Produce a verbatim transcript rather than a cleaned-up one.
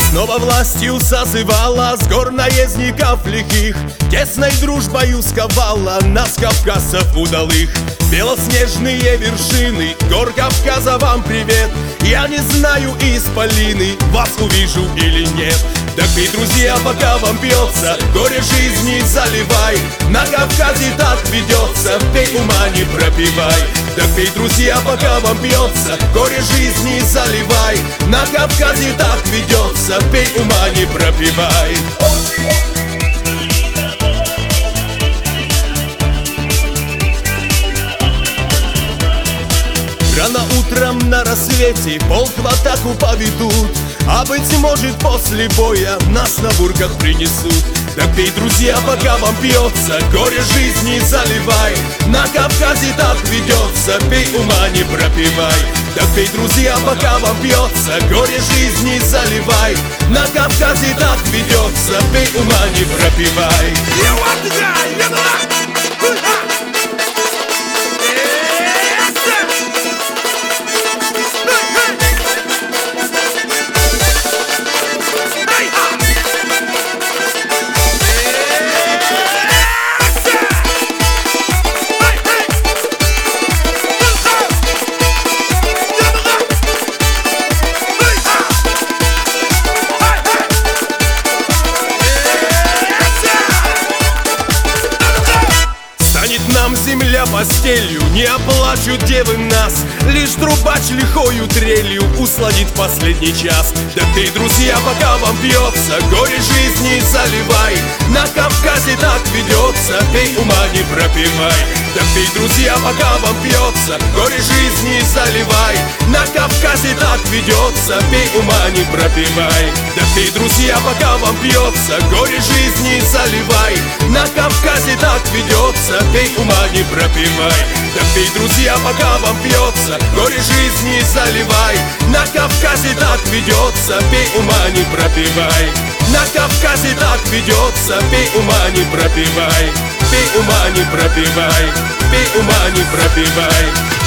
Снова властью созывала с гор наездников лихих, тесной дружбою сковала нас, кавказцев удалых. Белоснежные вершины гор Кавказа, вам привет. Я не знаю, исполины вас увижу или нет. Так пей, друзья, пока вам пьется, горе жизни заливай. На Кавказе так ведется, пей, ума не пропивай. Так пей, друзья, пока вам пьется, горе жизни заливай. На Кавказе так ведется, пей, ума не пропивай. Рано утром на рассвете полк в атаку поведут, а быть может после боя нас на бурках принесут. Так пей, друзья, пока вам пьется, горе жизни заливай. На Кавказе так ведется, пей, ума не пропивай. Так пей, друзья, пока вам пьется, горе жизни заливай. На Кавказе так ведется, пей, ума не пропивай. Нам земля постелью, не оплачут девы нас, лишь трубач лихою трелью усладит последний час. Да ты, друзья, пока вам пьется, горе жизни заливай. На Кавказе так ведется, пей, ума не пропивай. Да ты, друзья, пока вам пьется, горе жизни заливай. На Кавказе так ведется, пей, ума не пропивай. Да ты, друзья, пока вам пьется, горе жизни заливай. На Кавказе так ведется, пей, ума не пропивай. Да пей, друзья, пока вам пьется, горе жизни заливай. На Кавказе так ведется, пей, ума не пропивай. На Кавказе так ведется, пей, ума не пропивай. Пей, ума не пропивай. Пей, ума не пропивай.